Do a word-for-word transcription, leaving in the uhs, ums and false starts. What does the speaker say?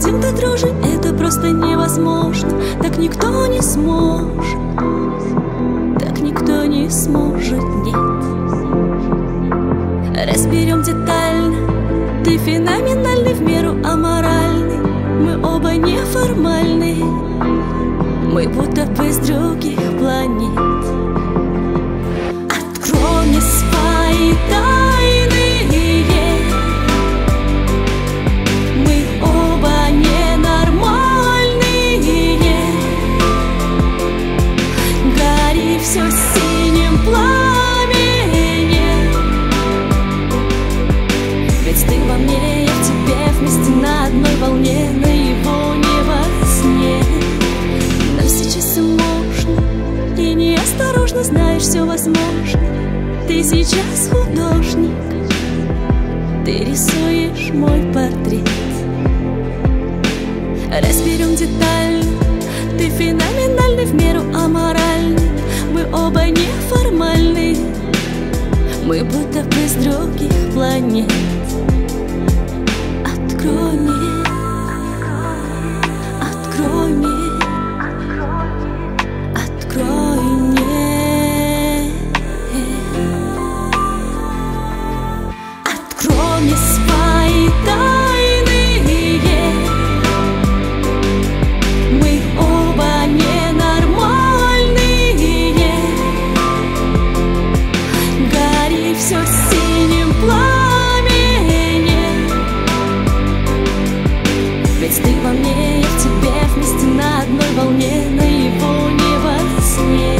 кем ты дружишь, это просто невозможно. Так никто не сможет, так никто не сможет, нет. Разберем детально. Ты феноменальный, в меру аморальный. Мы оба неформальны, мы будто бы с других планет. Открой мне свои тайны. Мы оба ненормальные. Гори все синим пламенем. Ведь ты во мне, я в тебе, вместе на одной волне, наяву, не во сне. Нам сейчас и можно, и неосторожно, знаешь, все возможно. Ты сейчас художник, ты рисуешь мой портрет. Разберем детально. Ты феноменальный, в меру аморальный. Мы оба неформальны, мы будто бы с других планет. Открой мне, открой мне, открой мне. Открой мне свои тайны. Мы оба ненормальные. Гори все синим пламенем. Ведь ты во мне, я в тебе, вместе на одной волне, наяву, не во сне.